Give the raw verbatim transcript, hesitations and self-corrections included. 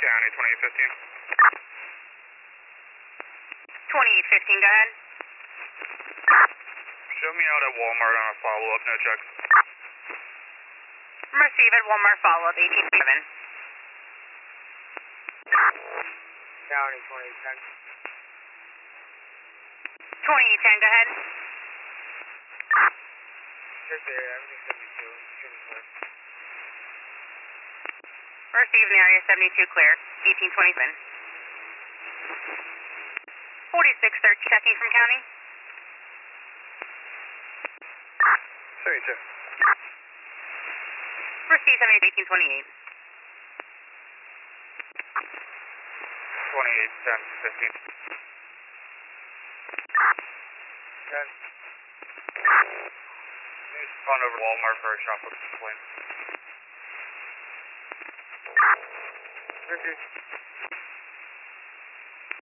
County, twenty-eight fifteen. twenty-eight fifteen, go ahead. Show me out at Walmart on a follow-up, no checks. Receive at Walmart follow-up, eighteen seven. County, twenty-eight ten. twenty-eight ten, go ahead. Check the area, everything seventy-two. Shouldn't clear. Receive in area seventy-two clear, eighteen twenty-seven. forty-six thirty, checking from county. seventy-two. Receive seventy-two, eighteen twenty-eight. twenty-eight ten fifteen. ten. Respond over to Walmart for a shop with complaint. Richard.